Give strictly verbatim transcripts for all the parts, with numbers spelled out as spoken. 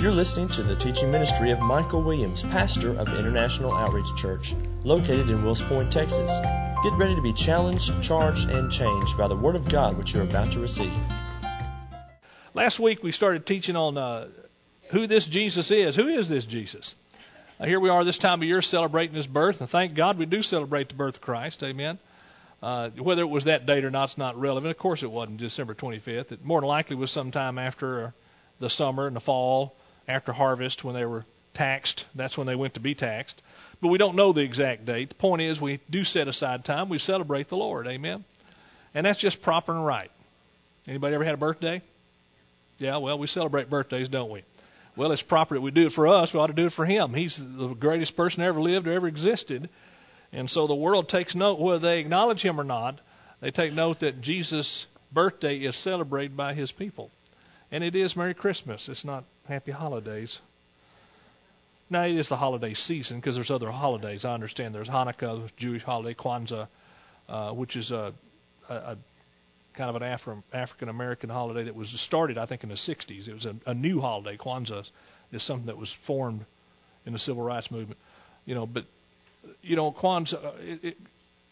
You're listening to the teaching ministry of Michael Williams, pastor of International Outreach Church, located in Wills Point, Texas. Get ready to be challenged, charged, and changed by the Word of God which you're about to receive. Last week we started teaching on uh, who this Jesus is. Who is this Jesus? Uh, here we are this time of year celebrating his birth, and thank God we do celebrate the birth of Christ. Amen. Uh, whether it was that date or not is not relevant. Of course it wasn't December twenty-fifth. It more than likely was sometime after the summer and the fall, after harvest when they were taxed. That's when they went to be taxed. But we don't know the exact date. The point is we do set aside time. We celebrate the Lord. Amen. And that's just proper and right. Anybody ever had a birthday? Yeah, well, we celebrate birthdays, don't we? Well, it's proper that we do it for us. We ought to do it for him. He's the greatest person ever lived or ever existed. And so the world takes note, whether they acknowledge him or not, they take note that Jesus' birthday is celebrated by his people. And it is Merry Christmas. It's not Happy Holidays. Now, it is the holiday season because there's other holidays. I understand there's Hanukkah, Jewish holiday, Kwanzaa, uh, which is a, a, a kind of an Afro, African-American holiday that was started, I think, in the sixties. It was a, a new holiday. Kwanzaa is something that was formed in the civil rights movement. You know, but, you know, Kwanzaa, it, it,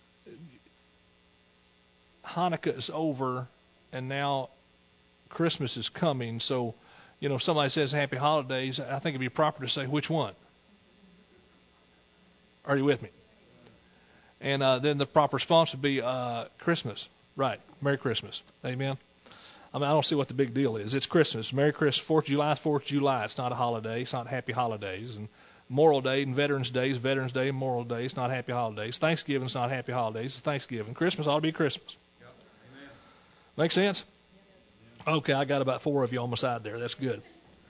Hanukkah is over, and now Christmas is coming. So, you know, if somebody says Happy Holidays, I think it'd be proper to say which one. Are you with me? And uh, then the proper response would be uh, Christmas. Right. Merry Christmas. Amen. I mean, I don't see what the big deal is. It's Christmas. Merry Christmas. Fourth of July is Fourth of July. It's not a holiday. It's not Happy Holidays. And Memorial Day and Veterans Day is Veterans Day and Memorial Day. It's not Happy Holidays. Thanksgiving is not Happy Holidays. It's Thanksgiving. Christmas ought to be Christmas. Yep. Amen. Make sense? Okay, I got about four of you on my side there. That's good.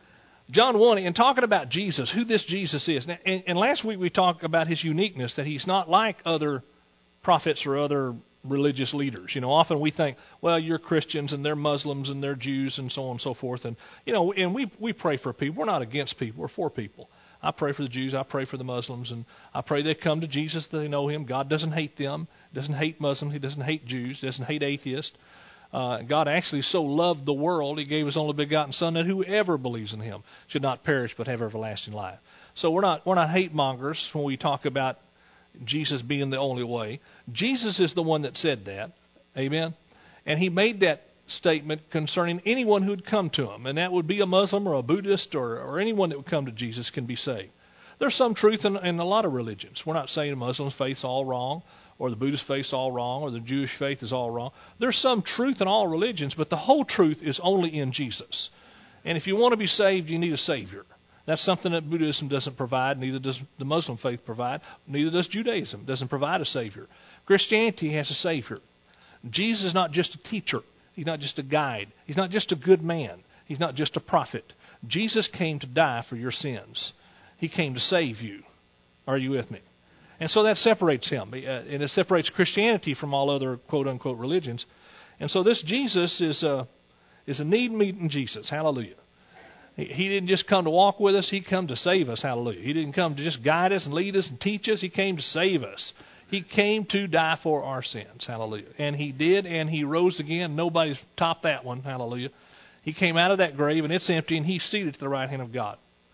John one, in talking about Jesus, who this Jesus is. Now, and, and last week we talked about his uniqueness, that he's not like other prophets or other religious leaders. You know, often we think, well, you're Christians and they're Muslims and they're Jews and so on and so forth. And, you know, and we we pray for people. We're not against people. We're for people. I pray for the Jews. I pray for the Muslims. And I pray they come to Jesus, that they know him. God doesn't hate them. Doesn't hate Muslims. He doesn't hate Jews. Doesn't hate atheists. Uh, God actually so loved the world, he gave his only begotten Son, that whoever believes in him should not perish but have everlasting life. So we're not we're not hate mongers when we talk about Jesus being the only way. Jesus is the one that said that. Amen. And he made that statement concerning anyone who would come to him, and that would be a Muslim or a Buddhist or, or anyone that would come to Jesus can be saved. There's some truth in, in a lot of religions. We're not saying the Muslim faith's all wrong, or the Buddhist faith's all wrong, or the Jewish faith is all wrong. There's some truth in all religions, but the whole truth is only in Jesus. And if you want to be saved, you need a Savior. That's something that Buddhism doesn't provide, neither does the Muslim faith provide, neither does Judaism. It doesn't provide a Savior. Christianity has a Savior. Jesus is not just a teacher. He's not just a guide. He's not just a good man. He's not just a prophet. Jesus came to die for your sins. He came to save you. Are you with me? And so that separates him. Uh, and it separates Christianity from all other quote-unquote religions. And so this Jesus is a, is a need-meeting Jesus. Hallelujah. He, he didn't just come to walk with us. He came to save us. Hallelujah. He didn't come to just guide us and lead us and teach us. He came to save us. He came to die for our sins. Hallelujah. And he did, and he rose again. Nobody's topped that one. Hallelujah. He came out of that grave, and it's empty, and he's seated to the right hand of God.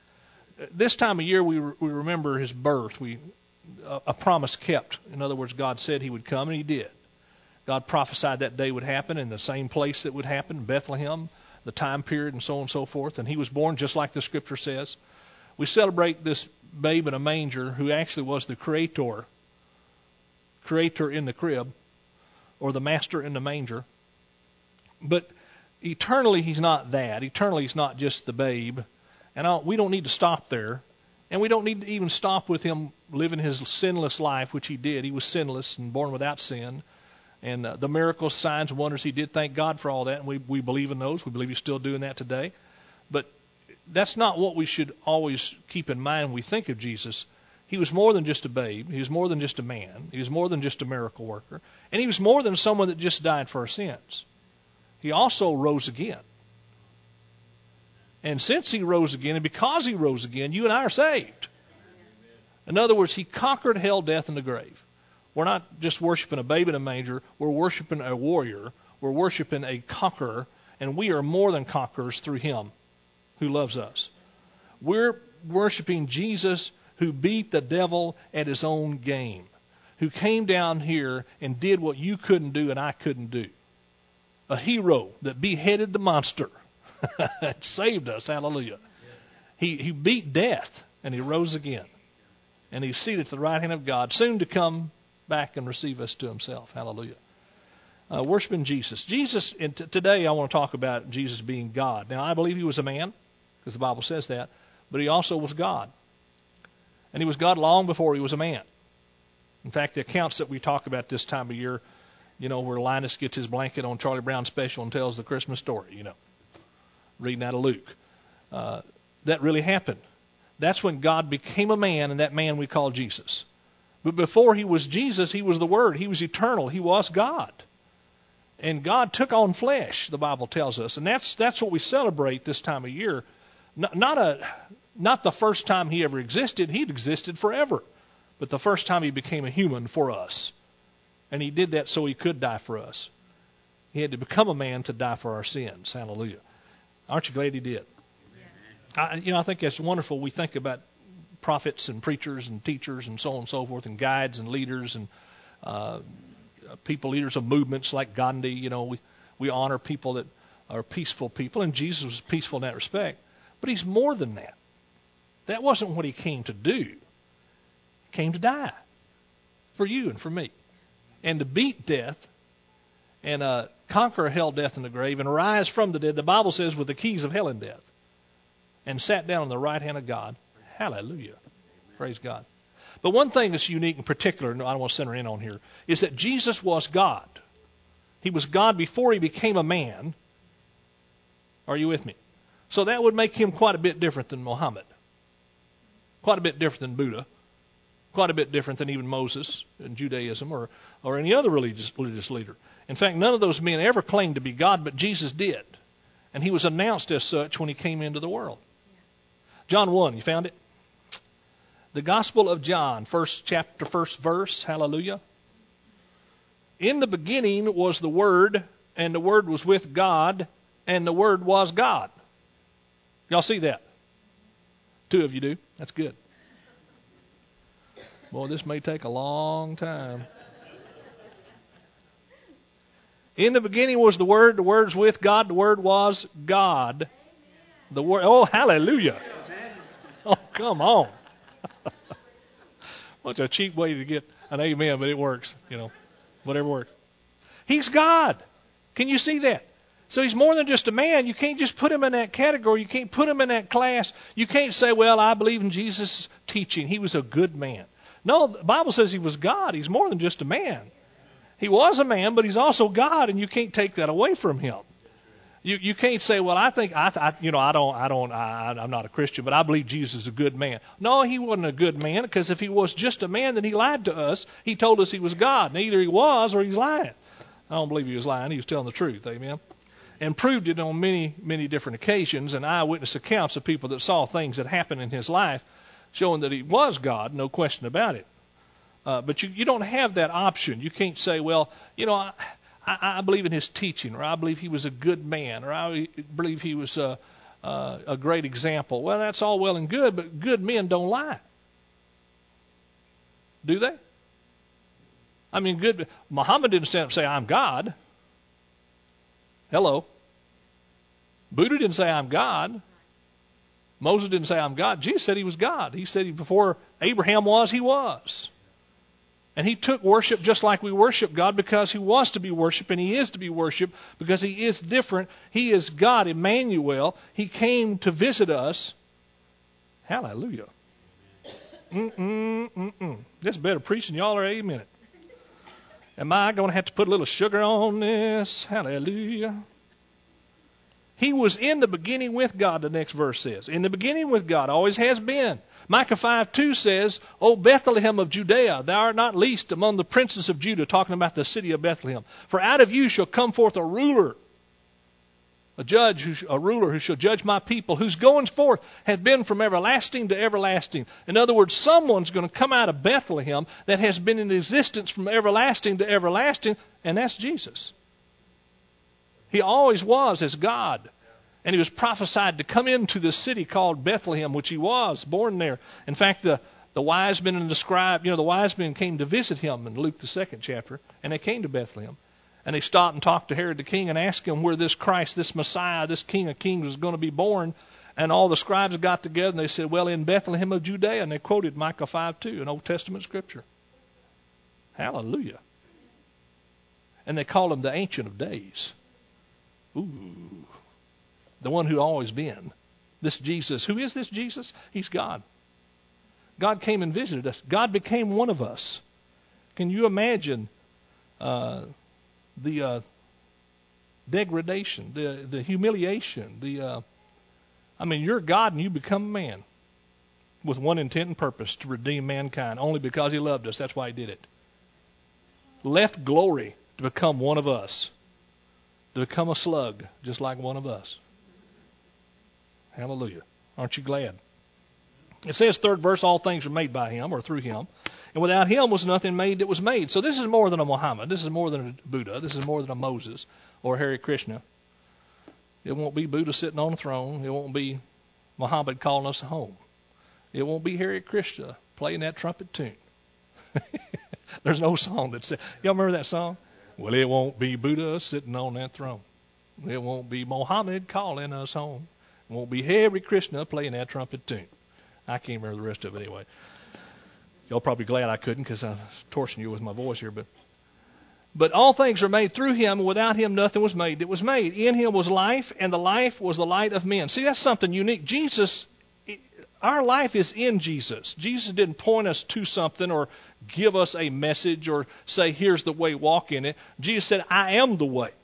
This time of year, we, re- we remember his birth. We a promise kept. In other words, God said he would come, and he did. God prophesied that day would happen in the same place that would happen, Bethlehem, the time period, and so on and so forth. And he was born just like the Scripture says. We celebrate this babe in a manger who actually was the creator, creator in the crib, or the master in the manger. But eternally, he's not that. Eternally, he's not just the babe. And I, we don't need to stop there. And we don't need to even stop with him living his sinless life, which he did. He was sinless and born without sin. And uh, the miracles, signs, and wonders he did, thank God for all that. And we, we believe in those. We believe he's still doing that today. But that's not what we should always keep in mind when we think of Jesus. He was more than just a babe. He was more than just a man. He was more than just a miracle worker. And he was more than someone that just died for our sins. He also rose again. And since he rose again, and because he rose again, you and I are saved. In other words, he conquered hell, death, and the grave. We're not just worshiping a babe in a manger. We're worshiping a warrior. We're worshiping a conqueror. And we are more than conquerors through him who loves us. We're worshiping Jesus who beat the devil at his own game, who came down here and did what you couldn't do and I couldn't do. A hero that beheaded the monster and saved us. Hallelujah. He, he beat death and he rose again. And he's seated at the right hand of God, soon to come back and receive us to himself. Hallelujah. Uh, worshiping Jesus. Jesus, and t- today I want to talk about Jesus being God. Now, I believe he was a man, because the Bible says that, but he also was God. And he was God long before he was a man. In fact, the accounts that we talk about this time of year, you know, where Linus gets his blanket on Charlie Brown special and tells the Christmas story, you know, reading out of Luke. Uh, that really happened. That's when God became a man, and that man we call Jesus. But before he was Jesus, he was the Word. He was eternal. He was God. And God took on flesh, the Bible tells us. And that's that's what we celebrate this time of year. Not, not, a, not the first time he ever existed. He'd existed forever. But the first time he became a human for us. And he did that so he could die for us. He had to become a man to die for our sins. Hallelujah. Aren't you glad he did? I, you know, I think that's wonderful. We think about prophets and preachers and teachers and so on and so forth, and guides and leaders and uh, people, leaders of movements like Gandhi. You know, we, we honor people that are peaceful people, and Jesus was peaceful in that respect. But he's more than that. That wasn't what he came to do. He came to die for you and for me, and to beat death and uh, conquer hell, death, and the grave, and rise from the dead. The Bible says with the keys of hell and death. And sat down on the right hand of God. Hallelujah. Praise God. But one thing that's unique and particular, and I don't want to center in on here, is that Jesus was God. He was God before he became a man. Are you with me? So that would make him quite a bit different than Muhammad. Quite a bit different than Buddha. Quite a bit different than even Moses in Judaism or, or any other religious, religious leader. In fact, none of those men ever claimed to be God, but Jesus did. And he was announced as such when he came into the world. John one, you found it? The Gospel of John, first chapter, first verse, hallelujah. In the beginning was the Word, and the Word was with God, and the Word was God. Y'all see that? Two of you do. That's good. Boy, this may take a long time. In the beginning was the Word, the Word's with God, the Word was God. The Word, oh, hallelujah. Oh, come on. What's a cheap way to get an amen, but it works, you know, whatever works. He's God. Can you see that? So he's more than just a man. You can't just put him in that category. You can't put him in that class. You can't say, well, I believe in Jesus' teaching. He was a good man. No, the Bible says he was God. He's more than just a man. He was a man, but he's also God, and you can't take that away from him. You you can't say, well, I think I, I you know I don't I don't I, I'm not a Christian, but I believe Jesus is a good man. No, he wasn't a good man, because if he was just a man, then he lied to us. He told us he was God. And either he was or he's lying. I don't believe he was lying. He was telling the truth. Amen. And proved it on many many different occasions, and eyewitness accounts of people that saw things that happened in his life, showing that he was God, no question about it. Uh, but you you don't have that option. You can't say, well, you know. I, I, I believe in his teaching, or I believe he was a good man, or I believe he was a, a, a great example. Well, that's all well and good, but good men don't lie. Do they? I mean, good. Muhammad didn't stand up and say, I'm God. Hello. Buddha didn't say, I'm God. Moses didn't say, I'm God. Jesus said he was God. He said before Abraham was, he was. And he took worship just like we worship God, because he was to be worshiped and he is to be worshiped because he is different. He is God, Emmanuel. He came to visit us. Hallelujah. Mm-mm, mm-mm. This is better preaching. Y'all are amen it. Am I going to have to put a little sugar on this? Hallelujah. He was in the beginning with God, the next verse says. In the beginning with God, always has been. Micah five two says, O Bethlehem of Judea, thou art not least among the princes of Judah, talking about the city of Bethlehem. For out of you shall come forth a ruler, a judge, who, a ruler who shall judge my people, whose goings forth have been from everlasting to everlasting. In other words, someone's going to come out of Bethlehem that has been in existence from everlasting to everlasting, and that's Jesus. He always was as God. And he was prophesied to come into this city called Bethlehem, which he was born there. In fact, the, the wise men and the scribe, you know, the wise men came to visit him in Luke the second chapter, and they came to Bethlehem. And they stopped and talked to Herod the king and asked him where this Christ, this Messiah, this King of Kings was going to be born. And all the scribes got together and they said, well, in Bethlehem of Judea. And they quoted Micah five two, an Old Testament scripture. Hallelujah. And they called him the Ancient of Days. Ooh. The one who always been. This Jesus. Who is this Jesus? He's God. God came and visited us. God became one of us. Can you imagine uh, the uh, degradation, the, the humiliation, the... Uh, I mean, you're God and you become a man with one intent and purpose, to redeem mankind, only because he loved us. That's why he did it. Left glory to become one of us, to become a slug just like one of us. Hallelujah. Aren't you glad? It says, third verse, all things are made by him or through him, and without him was nothing made that was made. So this is more than a Muhammad. This is more than a Buddha. This is more than a Moses or a Hare Krishna. It won't be Buddha sitting on the throne. It won't be Muhammad calling us home. It won't be Hare Krishna playing that trumpet tune. There's no song that says, y'all remember that song? Well, it won't be Buddha sitting on that throne. It won't be Muhammad calling us home. It won't be Hare Krishna playing that trumpet tune. I can't remember the rest of it anyway. Y'all probably glad I couldn't because I'm torturing you with my voice here. But but all things are made through him, and without him nothing was made that was made. In him was life, and the life was the light of men. See, that's something unique. Jesus, our life is in Jesus. Jesus didn't point us to something or give us a message or say, here's the way, walk in it. Jesus said, I am the way.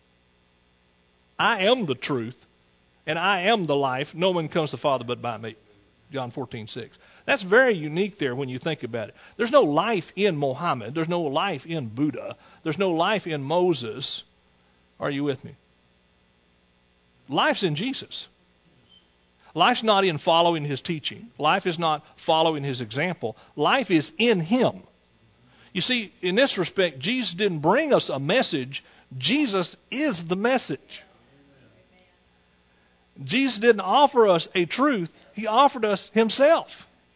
I am the truth, and I am the life. No one comes to the Father but by me. John fourteen six. That's very unique there when you think about it. There's no life in Muhammad. There's no life in Buddha. There's no life in Moses. Are you with me? Life's in Jesus. Life's not in following his teaching. Life is not following his example. Life is in him. You see, in this respect, Jesus didn't bring us a message. Jesus is the message. Jesus didn't offer us a truth. He offered us himself.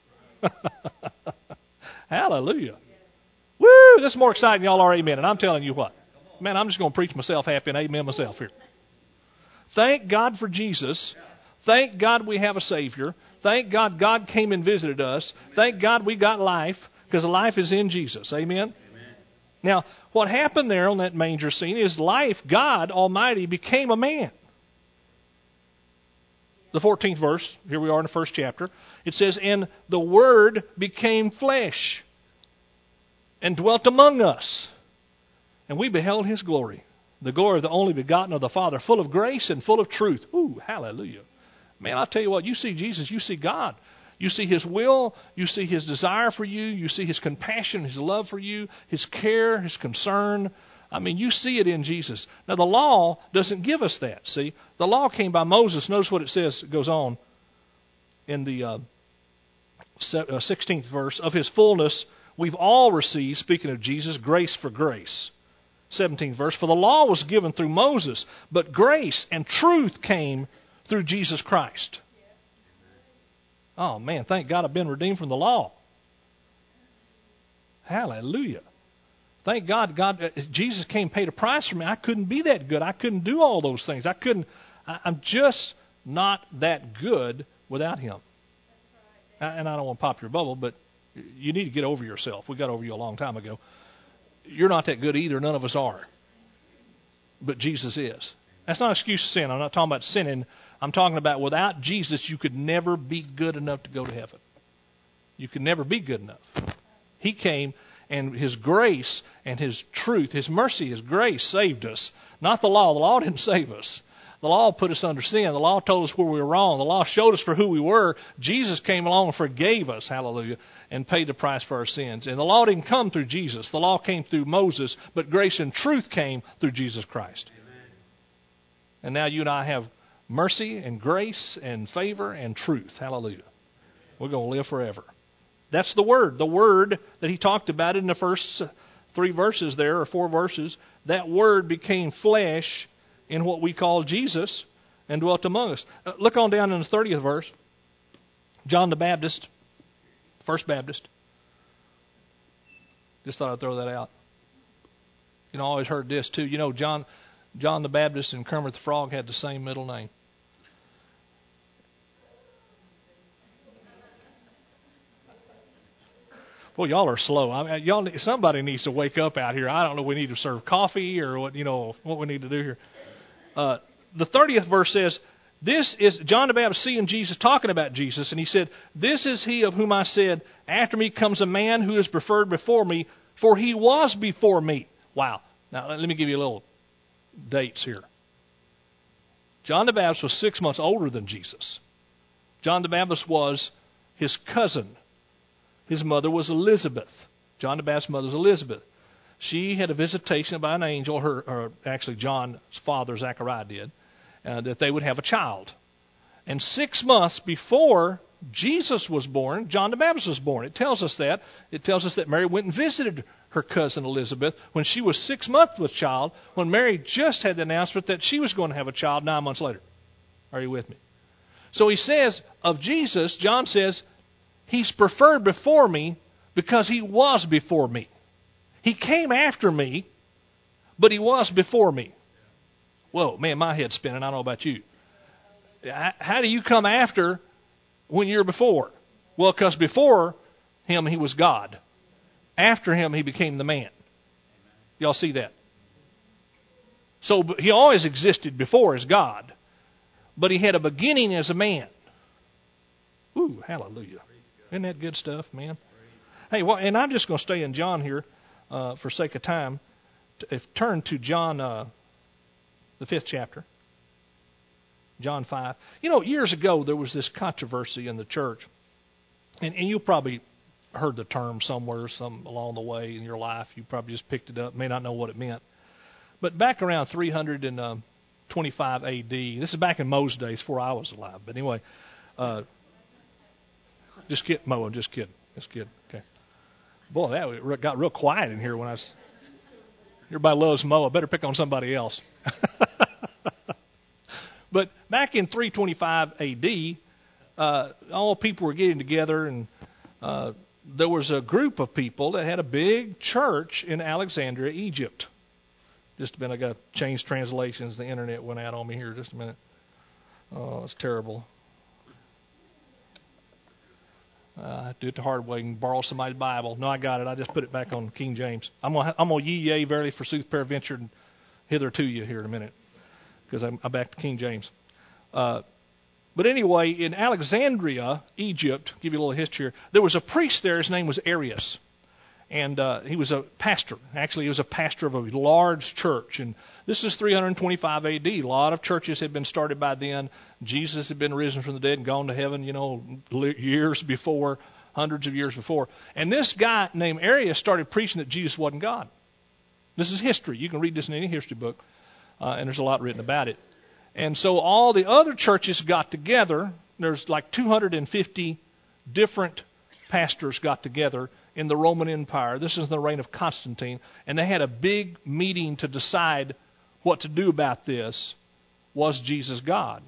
Hallelujah. Woo, this is more exciting than y'all are amen. And I'm telling you what. Man, I'm just going to preach myself happy and amen myself here. Thank God for Jesus. Thank God we have a Savior. Thank God God came and visited us. Thank God we got life, because life is in Jesus. Amen? Amen. Now, what happened there on that manger scene is life, God Almighty, became a man. The fourteenth verse, here we are in the first chapter. It says, and the Word became flesh and dwelt among us. And we beheld his glory, the glory of the only begotten of the Father, full of grace and full of truth. Ooh, hallelujah. Man, I'll tell you what, you see Jesus, you see God. You see his will, you see his desire for you, you see his compassion, his love for you, his care, his concern. I mean, you see it in Jesus. Now, the law doesn't give us that, see. The law came by Moses. Notice what it says, it goes on in the uh, sixteenth verse. Of his fullness, we've all received, speaking of Jesus, grace for grace. seventeenth verse. For the law was given through Moses, but grace and truth came through Jesus Christ. Oh, man, thank God I've been redeemed from the law. Hallelujah. Thank God, God, uh, Jesus came and paid a price for me. I couldn't be that good. I couldn't do all those things. I couldn't. I, I'm just not that good without him. Right. And I don't want to pop your bubble, but you need to get over yourself. We got over you a long time ago. You're not that good either. None of us are. But Jesus is. That's not an excuse to sin. I'm not talking about sinning. I'm talking about without Jesus, you could never be good enough to go to heaven. You could never be good enough. He came, and his grace and his truth, his mercy, his grace saved us. Not the law. The law didn't save us. The law put us under sin. The law told us where we were wrong. The law showed us for who we were. Jesus came along and forgave us, hallelujah, and paid the price for our sins. And the law didn't come through Jesus. The law came through Moses, but grace and truth came through Jesus Christ. Amen. And now you and I have mercy and grace and favor and truth. Hallelujah. We're going to live forever. That's the Word. The Word that he talked about in the first three verses there, or four verses, that Word became flesh in what we call Jesus, and dwelt among us. Uh, look on down in the thirtieth verse. John the Baptist, first Baptist. Just thought I'd throw that out. You know, I always heard this too. You know, John, John the Baptist and Kermit the Frog had the same middle name. Well, y'all are slow. I mean, y'all, somebody needs to wake up out here. I don't know. We need to serve coffee or what, you know, what we need to do here. Uh, the thirtieth verse says, "This is John the Baptist seeing Jesus, talking about Jesus, and he said, 'This is he of whom I said, after me comes a man who is preferred before me, for he was before me.'" Wow. Now let me give you a little dates here. John the Baptist was six months older than Jesus. John the Baptist was his cousin. His mother was Elizabeth. John the Baptist's mother was Elizabeth. She had a visitation by an angel, her, or actually John's father, Zechariah, did, uh, that they would have a child. And six months before Jesus was born, John the Baptist was born. It tells us that. It tells us that Mary went and visited her cousin Elizabeth when she was six months with child, when Mary just had the announcement that she was going to have a child nine months later. Are you with me? So he says of Jesus, John says, he's preferred before me because he was before me. He came after me, but he was before me. Whoa, man, my head's spinning. I don't know about you. How do you come after when you're before? Well, because before him, he was God. After him, he became the man. Y'all see that? So he always existed before as God, but he had a beginning as a man. Ooh, hallelujah. Isn't that good stuff, man? Hey, well, and I'm just going to stay in John here uh, for sake of time. If turn to John, uh, the fifth chapter, John five. You know, years ago there was this controversy in the church, and, and you probably heard the term somewhere, some along the way in your life. You probably just picked it up, may not know what it meant. But back around three twenty-five A D, this is back in Mo's days before I was alive. But anyway. Uh, Just kidding, Mo. I'm just kidding. Just kidding. Okay. Boy, that got real quiet in here when I was. Everybody loves Mo. I better pick on somebody else. But back in three twenty-five A D, uh, all people were getting together, and uh, there was a group of people that had a big church in Alexandria, Egypt. Just a minute, I got to change translations. The internet went out on me here. Just a minute. Oh, it's terrible. Uh, do it the hard way and borrow somebody's Bible. No, I got it. I just put it back on King James. I'm gonna, I'm gonna ye yea verily forsooth peradventure and hither to you here in a minute, because I'm, I'm back to King James. Uh, but anyway, in Alexandria, Egypt, give you a little history here. There was a priest there. His name was Arius, and uh, he was a pastor. Actually, he was a pastor of a large church, and this is three twenty-five A D. A lot of churches had been started by then. Jesus had been risen from the dead and gone to heaven, you know, years before, hundreds of years before. And this guy named Arius started preaching that Jesus wasn't God. This is history. You can read this in any history book, uh, and there's a lot written about it. And so all the other churches got together. There's like two hundred fifty different pastors got together in the Roman Empire. This is the reign of Constantine. And they had a big meeting to decide what to do about this. Was Jesus God?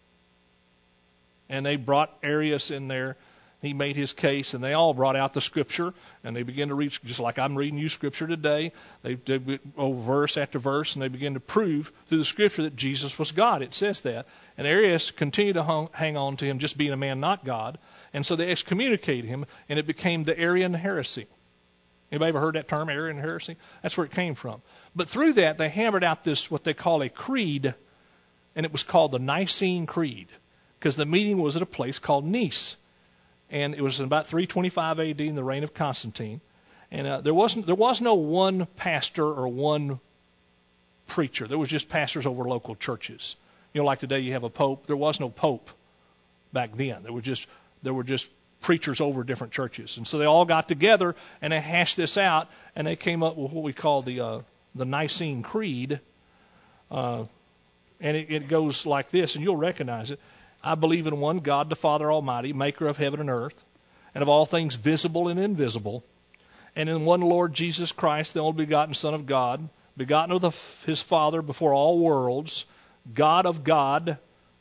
And they brought Arius in there. He made his case, and they all brought out the Scripture, and they began to read, just like I'm reading you Scripture today. They did over verse after verse, and they began to prove through the Scripture that Jesus was God. It says that. And Arius continued to hung, hang on to him just being a man, not God. And so they excommunicated him, and it became the Arian heresy. Anybody ever heard that term, Arian heresy? That's where it came from. But through that, they hammered out this, what they call a creed, and it was called the Nicene Creed, because the meeting was at a place called Nice. And it was in about three twenty-five A D in the reign of Constantine. And uh, there wasn't there was no one pastor or one preacher. There was just pastors over local churches. You know, like today you have a pope. There was no pope back then. There were just there were just preachers over different churches. And so they all got together and they hashed this out, and they came up with what we call the uh, the Nicene Creed. Uh, and it, it goes like this, and you'll recognize it. I believe in one God, the Father Almighty, maker of heaven and earth, and of all things visible and invisible, and in one Lord Jesus Christ, the only begotten Son of God, begotten of the, his Father before all worlds, God of God,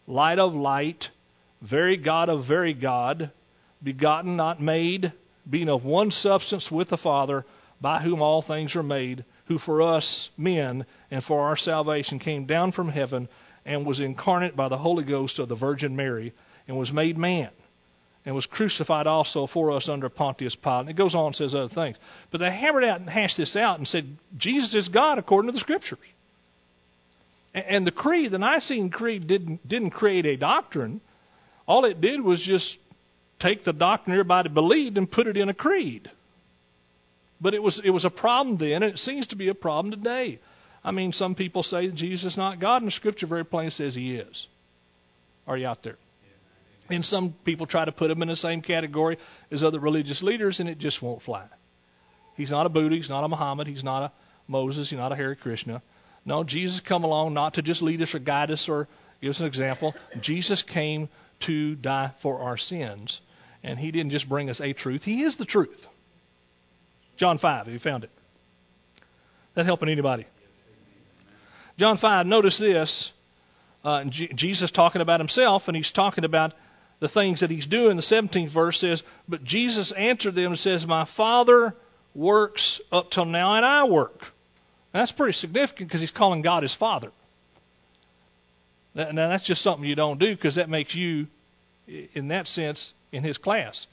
light of light, very God of very God, begotten, not made, being of one substance with the Father, by whom all things are made, who for us men and for our salvation came down from heaven and was incarnate by the Holy Ghost of the Virgin Mary and was made man and was crucified also for us under Pontius Pilate. And it goes on and says other things. But they hammered out and hashed this out and said, Jesus is God according to the Scriptures. And the creed, the Nicene Creed, didn't, didn't create a doctrine. All it did was just take the doctrine everybody believed and put it in a creed. But it was it was a problem then, and it seems to be a problem today. I mean, some people say that Jesus is not God, and the Scripture very plainly says He is. Are you out there? And some people try to put Him in the same category as other religious leaders, and it just won't fly. He's not a Buddha. He's not a Muhammad. He's not a Moses. He's not a Hare Krishna. No, Jesus come along not to just lead us or guide us or give us an example. Jesus came to die for our sins, and He didn't just bring us a truth. He is the truth. John five, have you found it? That helping anybody? John five, notice this. Uh, G- Jesus talking about Himself, and He's talking about the things that He's doing. The seventeenth verse says, but Jesus answered them and says, my Father works up till now, and I work. Now, that's pretty significant because He's calling God His Father. Now, now that's just something you don't do because that makes you, in that sense, in His class.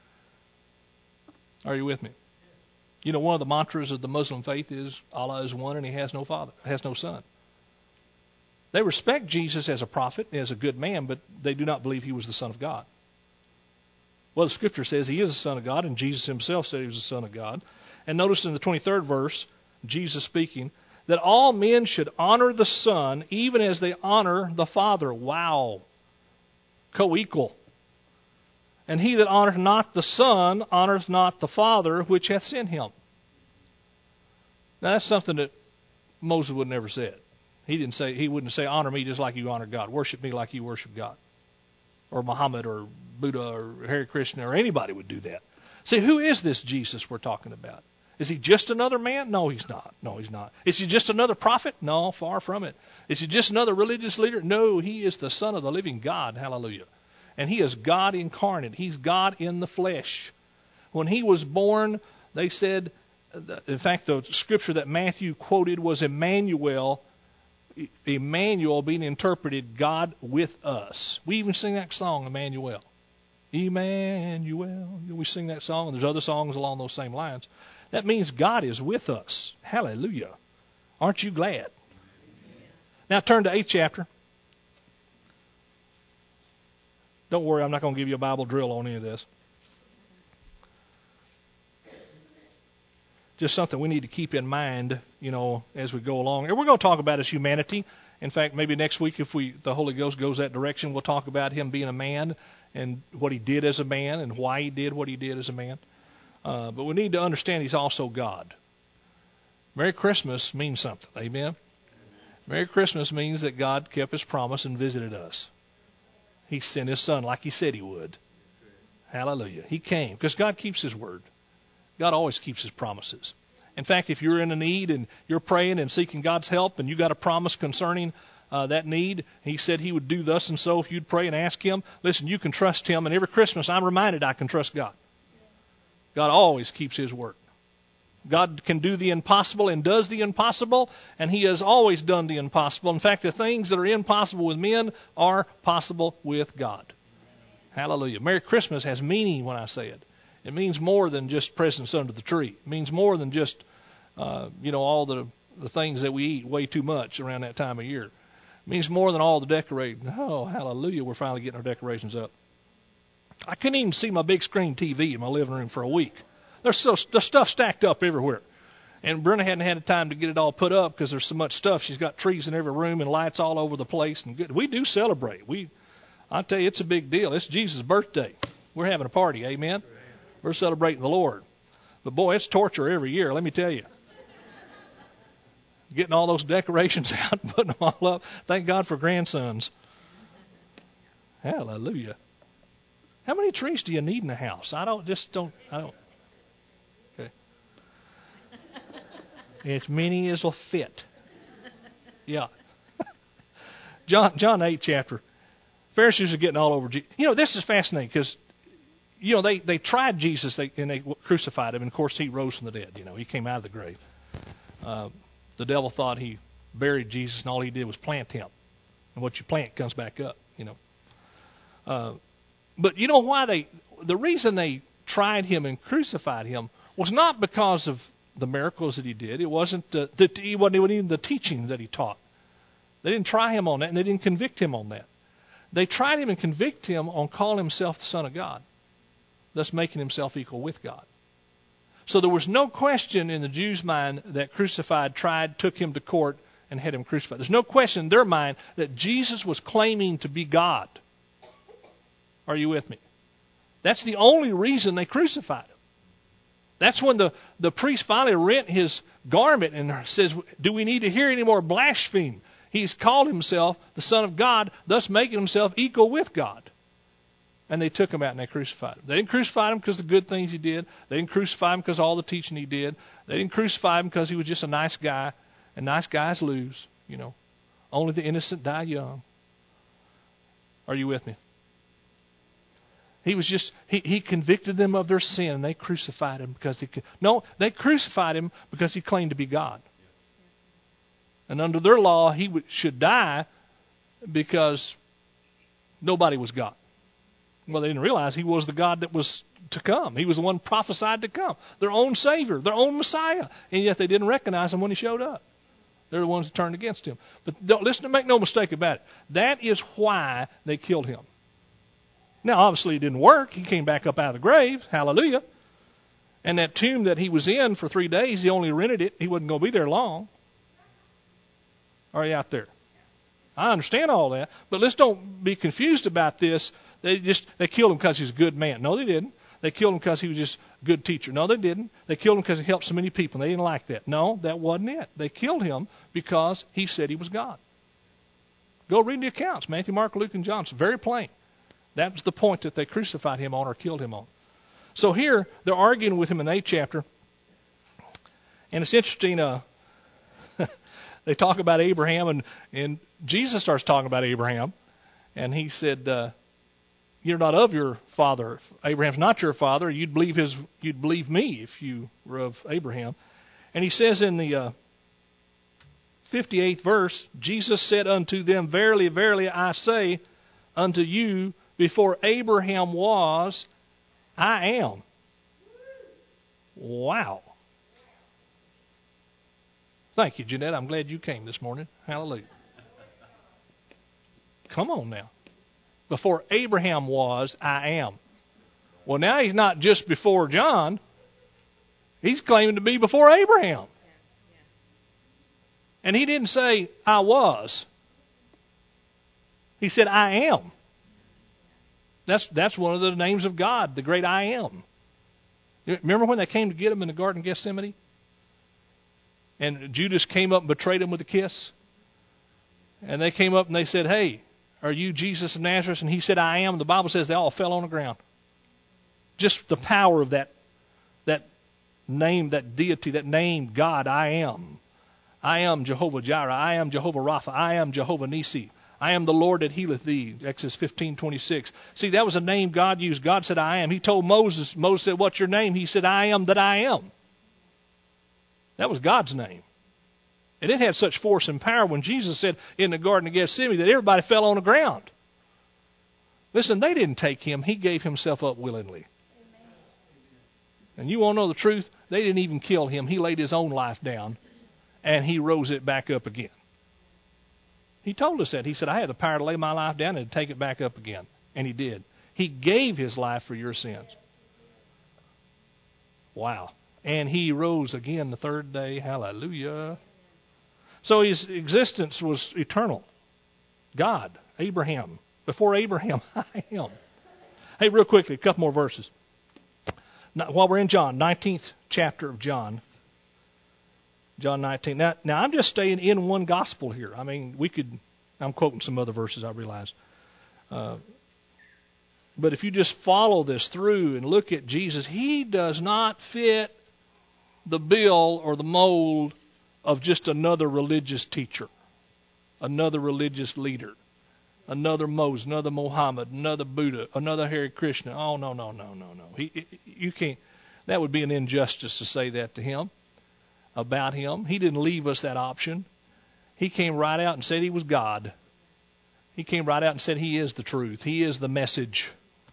Are you with me? You know, one of the mantras of the Muslim faith is Allah is one and He has no father, has no son. They respect Jesus as a prophet, as a good man, but they do not believe He was the Son of God. Well, the Scripture says He is the Son of God, and Jesus Himself said He was the Son of God. And notice in the twenty-third verse, Jesus speaking, that all men should honor the Son even as they honor the Father. Wow. Co-equal. And he that honoreth not the Son honoreth not the Father which hath sent Him. Now that's something that Moses would never said. He didn't say he wouldn't say honor me just like you honor God. Worship me like you worship God. Or Muhammad or Buddha or Hare Krishna or anybody would do that. See, who is this Jesus we're talking about? Is He just another man? No, He's not. No, He's not. Is He just another prophet? No, far from it. Is He just another religious leader? No, He is the Son of the living God. Hallelujah. And He is God incarnate. He's God in the flesh. When He was born, they said, in fact, the scripture that Matthew quoted was Emmanuel. Emmanuel being interpreted, God with us. We even sing that song, Emmanuel. Emmanuel. We sing that song, and there's other songs along those same lines. That means God is with us. Hallelujah. Aren't you glad? Now turn to eighth chapter. Don't worry, I'm not going to give you a Bible drill on any of this. Just something we need to keep in mind, you know, as we go along. And we're going to talk about His humanity. In fact, maybe next week, if we the Holy Ghost goes that direction, we'll talk about Him being a man and what He did as a man and why He did what He did as a man. Uh, but we need to understand He's also God. Merry Christmas means something. Amen? Amen? Merry Christmas means that God kept His promise and visited us. He sent His Son like He said He would. Hallelujah. He came because God keeps His word. God always keeps His promises. In fact, if you're in a need and you're praying and seeking God's help and you got a promise concerning uh, that need, He said He would do thus and so if you'd pray and ask Him. Listen, you can trust Him, and every Christmas I'm reminded I can trust God. God always keeps His word. God can do the impossible and does the impossible, and He has always done the impossible. In fact, the things that are impossible with men are possible with God. Hallelujah. Merry Christmas has meaning when I say it. It means more than just presents under the tree. It means more than just, uh, you know, all the, the things that we eat way too much around that time of year. It means more than all the decorating. Oh, hallelujah, we're finally getting our decorations up. I couldn't even see my big screen T V in my living room for a week. There's so the stuff stacked up everywhere. And Brenda hadn't had the time to get it all put up because there's so much stuff. She's got trees in every room and lights all over the place. And good. We do celebrate. We, I tell you, it's a big deal. It's Jesus' birthday. We're having a party. Amen. We're celebrating the Lord. But boy, it's torture every year, let me tell you. Getting all those decorations out and putting them all up. Thank God for grandsons. Hallelujah. How many trees do you need in the house? I don't just don't I don't okay. As many as will fit. Yeah. John John eight chapter. Pharisees are getting all over Jesus. You know, this is fascinating because, you know, they, they tried Jesus they, and they crucified him. And, of course, he rose from the dead. You know, he came out of the grave. Uh, the devil thought he buried Jesus, and all he did was plant him. And what you plant comes back up, you know. Uh, but you know why they, the reason they tried him and crucified him was not because of the miracles that he did. It wasn't, uh, the, it wasn't even the teaching that he taught. They didn't try him on that, and they didn't convict him on that. They tried him and convicted him on calling himself the Son of God, thus making himself equal with God. So there was no question in the Jews' mind that crucified, tried, took him to court, and had him crucified. There's no question in their mind that Jesus was claiming to be God. Are you with me? That's the only reason they crucified him. That's when the, the priest finally rent his garment and says, do we need to hear any more blaspheme? He's called himself the Son of God, thus making himself equal with God. And they took him out and they crucified him. They didn't crucify him because of the good things he did. They didn't crucify him because of all the teaching he did. They didn't crucify him because he was just a nice guy. And nice guys lose, you know. Only the innocent die young. Are you with me? He was just, he, he convicted them of their sin, and they crucified him because he could. No, they crucified him because he claimed to be God. And under their law, he would, should die because nobody was God. Well, they didn't realize he was the God that was to come. He was the one prophesied to come. Their own Savior, their own Messiah. And yet they didn't recognize him when he showed up. They're the ones that turned against him. But don't, listen, make no mistake about it. That is why they killed him. Now, obviously, it didn't work. He came back up out of the grave. Hallelujah. And that tomb that he was in for three days, he only rented it. He wasn't going to be there long. Are you out there? I understand all that. But let's don't be confused about this. They just they killed him because he's a good man. No, they didn't. They killed him because he was just a good teacher. No, they didn't. They killed him because he helped so many people, and they didn't like that. No, that wasn't it. They killed him because he said he was God. Go read the accounts, Matthew, Mark, Luke, and John. It's very plain. That was the point that they crucified him on or killed him on. So here, they're arguing with him in the eighth chapter. And it's interesting, uh, they talk about Abraham, and, and Jesus starts talking about Abraham. And he said, uh, you're not of your father. Abraham's not your father. You'd believe his. You'd believe me if you were of Abraham. And he says in the uh, fifty-eighth verse, Jesus said unto them, verily, verily, I say unto you, before Abraham was, I am. Wow. Thank you, Jeanette. I'm glad you came this morning. Hallelujah. Come on now. Before Abraham was, I am. Well, now he's not just before John. He's claiming to be before Abraham. And he didn't say, I was. He said, I am. That's that's one of the names of God, the great I am. Remember when they came to get him in the Garden of Gethsemane? And Judas came up and betrayed him with a kiss? And they came up and they said, hey, are you Jesus of Nazareth? And he said, I am. The Bible says they all fell on the ground. Just the power of that that name, that deity, that name, God, I am. I am Jehovah Jireh. I am Jehovah Rapha. I am Jehovah Nisi. I am the Lord that healeth thee. Exodus fifteen twenty-six. See, that was a name God used. God said, I am. He told Moses, Moses said, what's your name? He said, I am that I am. That was God's name. And it had such force and power when Jesus said in the Garden of Gethsemane that everybody fell on the ground. Listen, they didn't take him. He gave himself up willingly. Amen. And you want to know the truth? They didn't even kill him. He laid his own life down, and he rose it back up again. He told us that. He said, I have the power to lay my life down and to take it back up again. And he did. He gave his life for your sins. Wow. And he rose again the third day. Hallelujah. So his existence was eternal. God, Abraham. Before Abraham, I am. Hey, real quickly, a couple more verses. Now, while we're in John, nineteenth chapter of John. John nineteen. Now, now, I'm just staying in one gospel here. I mean, we could, I'm quoting some other verses, I realize. Uh, but if you just follow this through and look at Jesus, he does not fit the bill or the mold of just another religious teacher, another religious leader. another Moses, another Muhammad, another Buddha, another Hare Krishna. Oh, no, no, no, no, no. He, you can't. That would be an injustice to say that to him, about him. He didn't leave us that option. He came right out and said he was God. He came right out and said he is the truth. He is the message.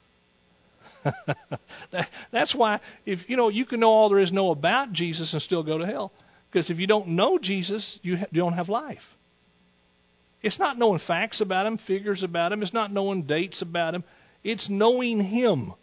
that, that's why, if you know, you can know all there is to know about Jesus and still go to hell. Because if you don't know Jesus, you, ha- you don't have life. It's not knowing facts about him, figures about him. It's not knowing dates about him. It's knowing him.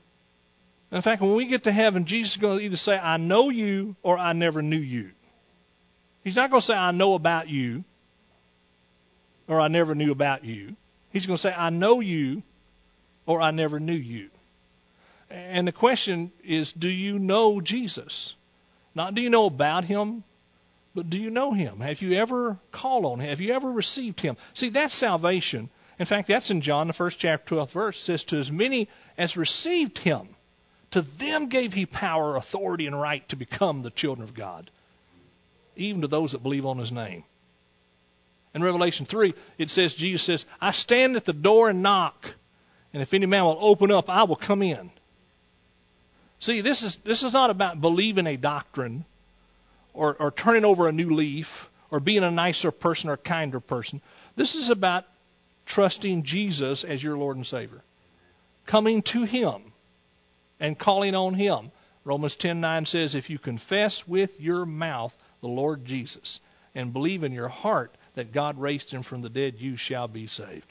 In fact, when we get to heaven, Jesus is going to either say, I know you, or I never knew you. He's not going to say, I know about you, or I never knew about you. He's going to say, I know you, or I never knew you. And the question is, do you know Jesus? Not do you know about him, but do you know him? Have you ever called on him? Have you ever received him? See, that's salvation. In fact, that's in John, the first chapter, twelfth verse. It says, to as many as received him, to them gave he power, authority, and right to become the children of God, even to those that believe on his name. In Revelation three, it says, Jesus says, I stand at the door and knock, and if any man will open up, I will come in. See, this is this is not about believing a doctrine or, or turning over a new leaf or being a nicer person or a kinder person. This is about trusting Jesus as your Lord and Savior, coming to him and calling on him. Romans ten nine says, if you confess with your mouth the Lord Jesus and believe in your heart that God raised him from the dead, you shall be saved.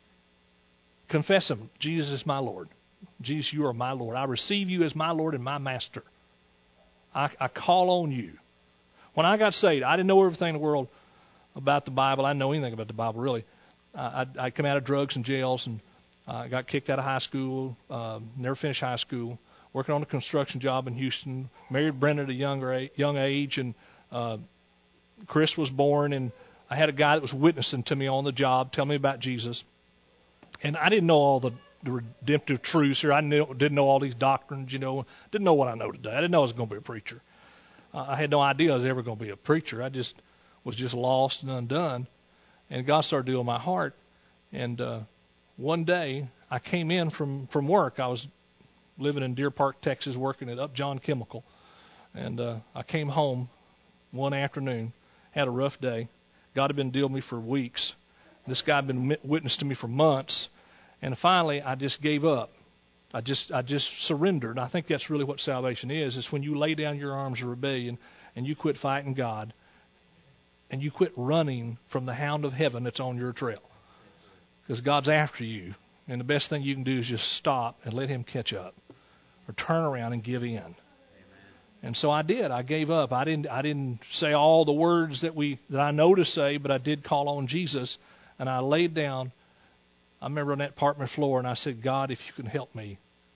Confess him. Jesus is my Lord. Jesus, you are my Lord. I receive you as my Lord and my Master. I, I call on you. When I got saved, I didn't know everything in the world about the Bible. I didn't know anything about the Bible, really. Uh, I'd, I'd come out of drugs and jails, and I uh, got kicked out of high school, uh, never finished high school, working on a construction job in Houston, married Brenda at a younger young age, and uh, Chris was born, and I had a guy that was witnessing to me on the job, telling me about Jesus. And I didn't know all the, the redemptive truths, or I knew, didn't know all these doctrines, you know. Didn't know what I know today. I didn't know I was going to be a preacher. Uh, I had no idea I was ever going to be a preacher. I just was just lost and undone. And God started doing my heart. And uh, one day I came in from, from work. I was living in Deer Park, Texas, working at Upjohn Chemical. And uh, I came home one afternoon, had a rough day. God had been dealing with me for weeks. This guy had been witness to me for months. And finally, I just gave up. I just I just surrendered. I think that's really what salvation is. It's when you lay down your arms of rebellion and you quit fighting God and you quit running from the hound of heaven that's on your trail. Because God's after you. And the best thing you can do is just stop and let him catch up. Or turn around and give in. Amen. And so I did. I gave up. I didn't I didn't say all the words that we that I know to say, but I did call on Jesus. And I laid down. I remember on that apartment floor, and I said, God, if you can help me,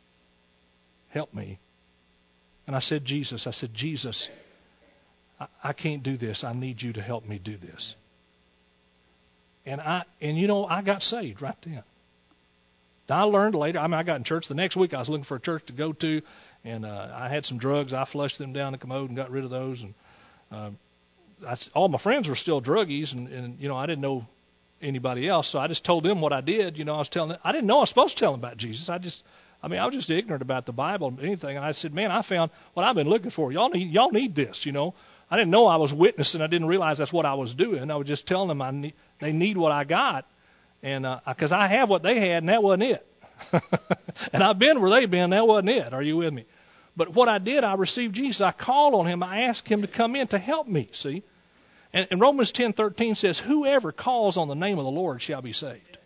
help me. And I said, Jesus, I said, Jesus, I, I can't do this. I need you to help me do this. And I, and you know, I got saved right then. I learned later. I mean, I got in church the next week. I was looking for a church to go to, and uh, I had some drugs. I flushed them down the commode and got rid of those. And uh, I, all my friends were still druggies, and, and you know, I didn't know anybody else, so I just told them what I did. You know, I was telling them, I didn't know I was supposed to tell them about Jesus. I just, I mean, I was just ignorant about the Bible and anything. And I said, man, I found what I've been looking for. Y'all need, y'all need this. You know, I didn't know I was witnessing. I didn't realize that's what I was doing. I was just telling them I need, they need what I got, and because uh, I have what they had, and that wasn't it. And I've been where they've been. That wasn't it. Are you with me? But what I did, I received Jesus. I called on him. I asked him to come in to help me. See. And, and Romans ten thirteen says, whoever calls on the name of the Lord shall be saved.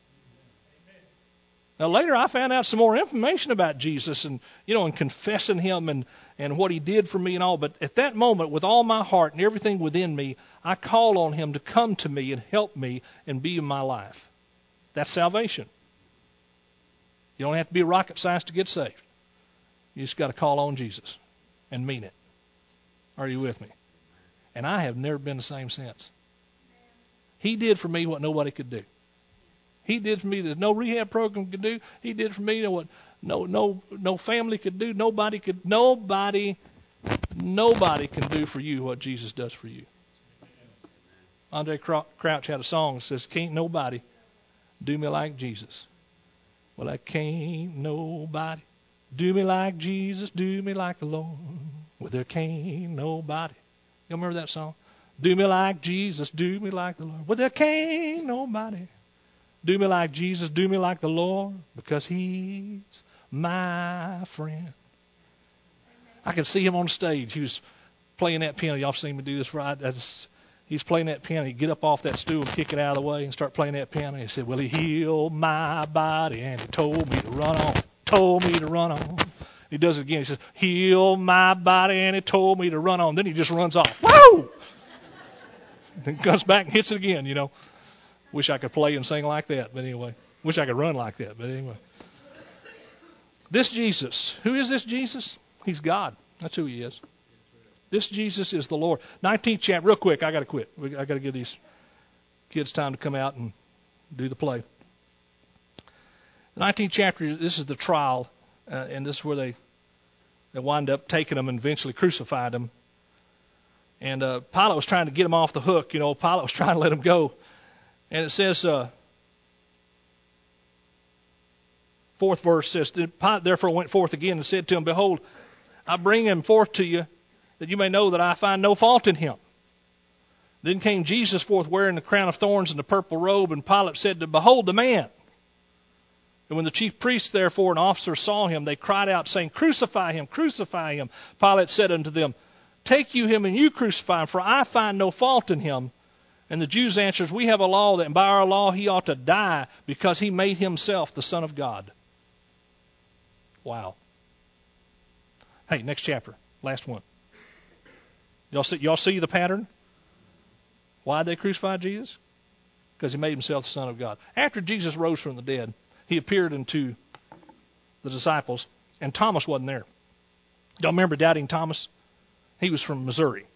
Now later I found out some more information about Jesus and, you know, and confessing him and, and what he did for me and all. But at that moment, with all my heart and everything within me, I called on him to come to me and help me and be in my life. That's salvation. You don't have to be a rocket scientist to get saved. You just got to call on Jesus and mean it. Are you with me? And I have never been the same since. He did for me what nobody could do. He did for me that no rehab program could do. He did for me what no no no family could do. Nobody could nobody nobody can do for you what Jesus does for you. Andre Crouch had a song that says, "Can't nobody Do me like Jesus. Well, I can't nobody do me like Jesus, do me like the Lord. Well, there can't nobody. You remember that song? Do me like Jesus, do me like the Lord. Well, there can't nobody do me like Jesus, do me like the Lord, because He's my friend. I could see him on stage. He was playing that piano. Y'all seen me do this, right? I just, he's playing that piano. He'd get up off that stool and kick it out of the way and start playing that piano. He said, well, He healed my body and He told me to run on. Told me to run on. He does it again. He says, heal my body and He told me to run on. Then he just runs off. Woo! Then comes back and hits it again, you know. Wish I could play and sing like that, but anyway. Wish I could run like that, but anyway. This Jesus, who is this Jesus? He's God. That's who He is. This Jesus is the Lord. nineteenth chapter, real quick, I got to quit. I got to give these kids time to come out and do the play. The nineteenth chapter, this is the trial, uh, and this is where they, they wind up taking Him and eventually crucified Him. And uh, Pilate was trying to get Him off the hook. You know, Pilate was trying to let Him go. And it says, uh, fourth verse says, Pilate therefore went forth again and said to him, behold, I bring Him forth to you, that you may know that I find no fault in Him. Then came Jesus forth wearing the crown of thorns and the purple robe, and Pilate said to him, behold the man. And when the chief priests therefore and officers saw Him, they cried out, saying, crucify Him, crucify Him. Pilate said unto them, take you Him and you crucify Him, for I find no fault in Him. And the Jews answered, we have a law that by our law He ought to die, because He made Himself the Son of God. Wow. Hey, next chapter, last one. Y'all see, y'all see the pattern? Why did they crucify Jesus? Because He made Himself the Son of God. After Jesus rose from the dead, He appeared unto the disciples, and Thomas wasn't there. Y'all remember doubting Thomas? He was from Missouri.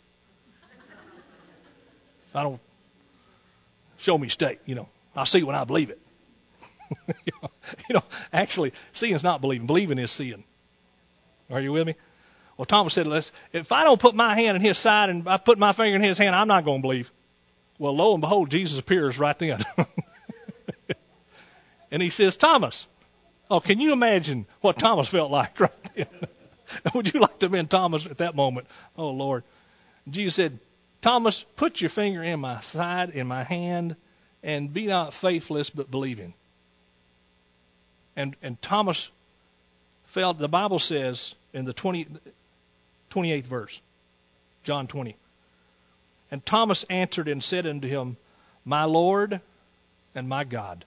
I don't, show me state, you know. I'll see when I believe it. you, know, you know, actually, seeing is not believing. Believing is seeing. Are you with me? Well, Thomas said, Let's, if I don't put my hand in His side and I put my finger in His hand, I'm not going to believe. Well, lo and behold, Jesus appears right then. And He says, Thomas. Oh, can you imagine what Thomas felt like right then? Would you like to have been Thomas at that moment? Oh, Lord. Jesus said, Thomas, put your finger in my side, in my hand, and be not faithless, but believing. And and Thomas felt, the Bible says in the twenty, twenty-eighth verse, John twenty, and Thomas answered and said unto Him, my Lord and my God.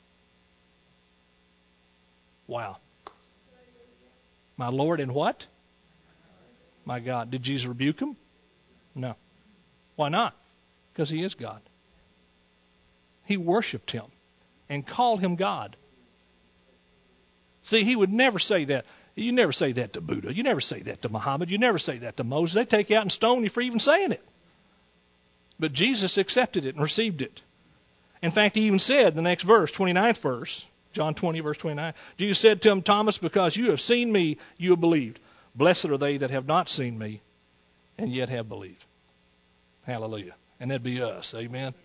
Wow. My Lord and what? My God. Did Jesus rebuke him? No. Why not? Because He is God. He worshiped Him and called Him God. See, He would never say that. You never say that to Buddha. You never say that to Muhammad. You never say that to Moses. They take you out and stone you for even saying it. But Jesus accepted it and received it. In fact, He even said, the next verse, twenty-ninth verse, John twenty, verse twenty-nine, Jesus said to him, Thomas, because you have seen me, you have believed. Blessed are they that have not seen me and yet have believed. Hallelujah. And that'd be us. Amen.